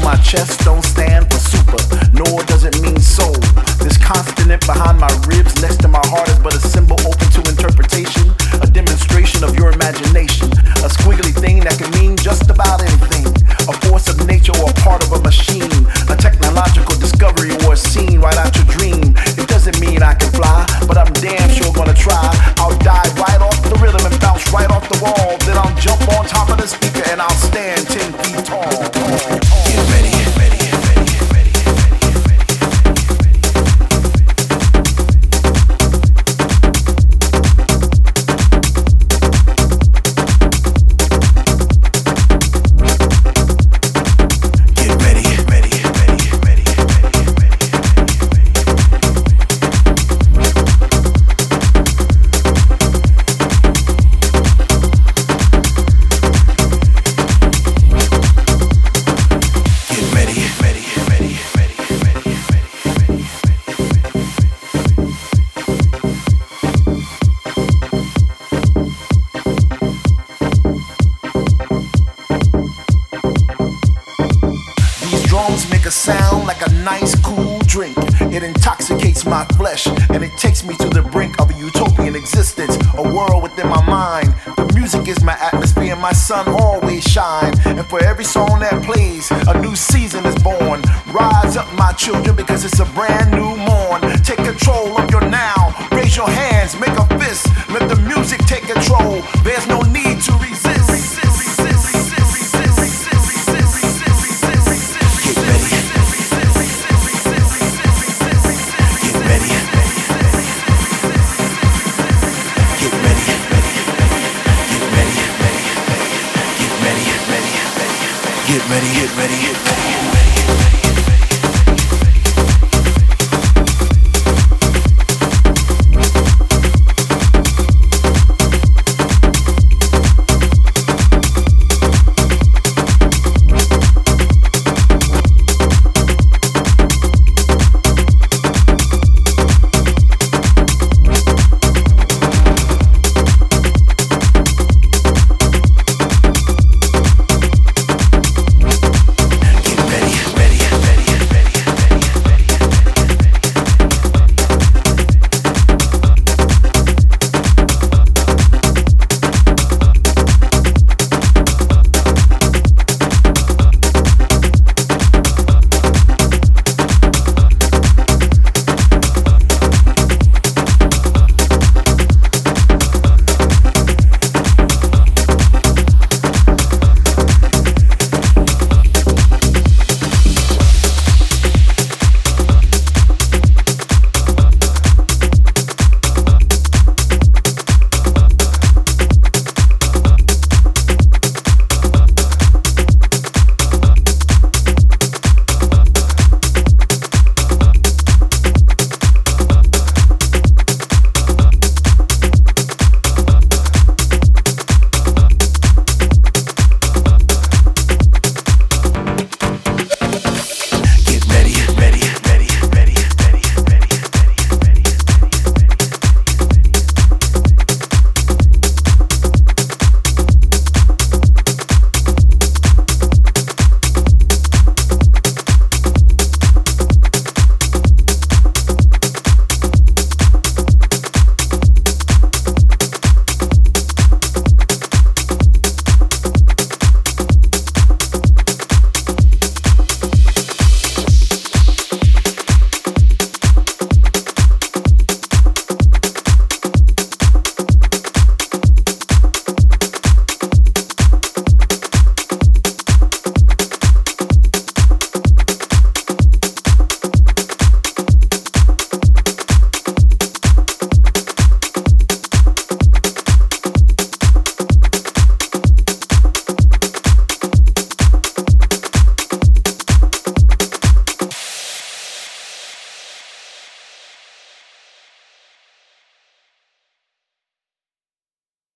my chest don't stand for super, nor does it mean soul. This consonant behind my ribs next to my heart is but a symbol open to interpretation, a demonstration of your imagination, a squiggly thing that can mean just about anything, a force of nature or a part of a machine, a technological discovery or a scene right out your dream. It doesn't mean I can fly, but I'm damn sure gonna try. I'll dive right off the rhythm and bounce right off the wall. Then I'll jump on top of the speaker and I'll stand 10 feet tall. Get ready, get ready, get ready, get ready, get ready, get ready. Drums make a sound like a nice cool drink. It intoxicates my flesh and it takes me to the brink of a utopian existence, a world within my mind. The music is my atmosphere and my sun always shine. And for every song that plays, a new season is born. Rise up my children because it's a brand new morn. Take control of your now, raise your hands, make a fist. Let the music take control, there's no need to resist. Get ready, get ready, get ready.